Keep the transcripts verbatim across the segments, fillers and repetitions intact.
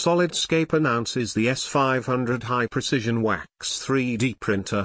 SolidScape announces the S five hundred High Precision Wax three D Printer.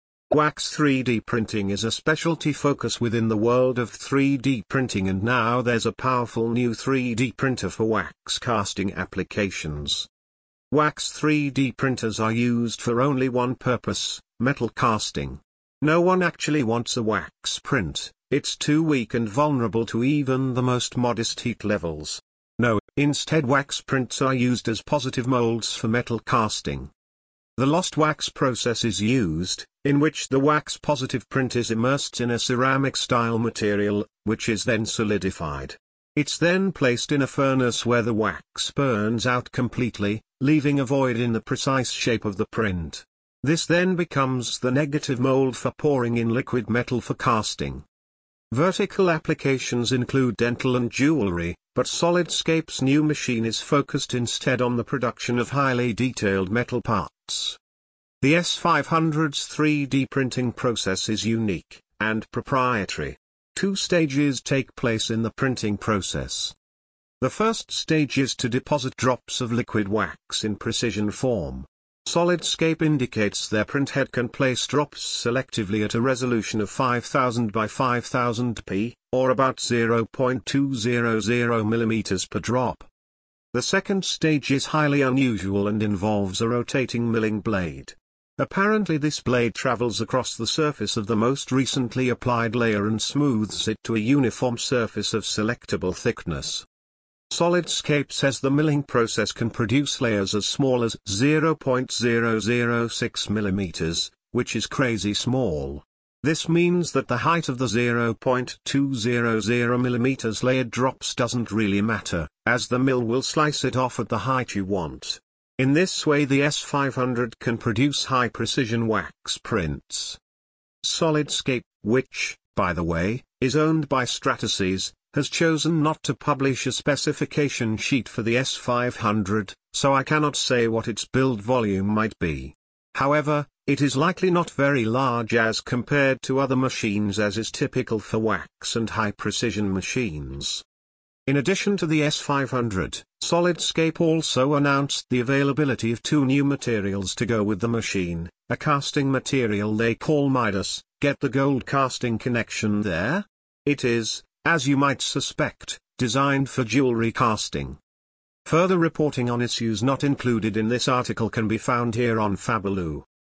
Wax three D printing is a specialty focus within the world of three D printing, and now there's a powerful new three D printer for wax casting applications. Wax three D printers are used for only one purpose: metal casting. No one actually wants a wax print, it's too weak and vulnerable to even the most modest heat levels. No, instead wax prints are used as positive molds for metal casting. The lost wax process is used, in which the wax positive print is immersed in a ceramic-style material, which is then solidified. It's then placed in a furnace where the wax burns out completely, leaving a void in the precise shape of the print. This then becomes the negative mold for pouring in liquid metal for casting. Vertical applications include dental and jewelry, but SolidScape's new machine is focused instead on the production of highly detailed metal parts. The S five hundred's three D printing process is unique and proprietary. Two stages take place in the printing process. The first stage is to deposit drops of liquid wax in precision form. SolidScape indicates their printhead can place drops selectively at a resolution of five thousand by five thousand p, or about zero point two zero zero millimeters per drop. The second stage is highly unusual and involves a rotating milling blade. Apparently this blade travels across the surface of the most recently applied layer and smooths it to a uniform surface of selectable thickness. SolidScape says the milling process can produce layers as small as zero point zero zero six millimeters, which is crazy small. This means that the height of the zero point two zero zero millimeters layered drops doesn't really matter, as the mill will slice it off at the height you want. In this way the S five hundred can produce high-precision wax prints. SolidScape, which, by the way, is owned by Stratasys, has chosen not to publish a specification sheet for the S five hundred, so I cannot say what its build volume might be. However, it is likely not very large as compared to other machines, as is typical for wax and high-precision machines. In addition to the S five hundred, SolidScape also announced the availability of two new materials to go with the machine, a casting material they call Midas. Get the gold casting connection there? It is, as you might suspect, designed for jewelry casting. Further reporting on issues not included in this article can be found here on Fabaloo.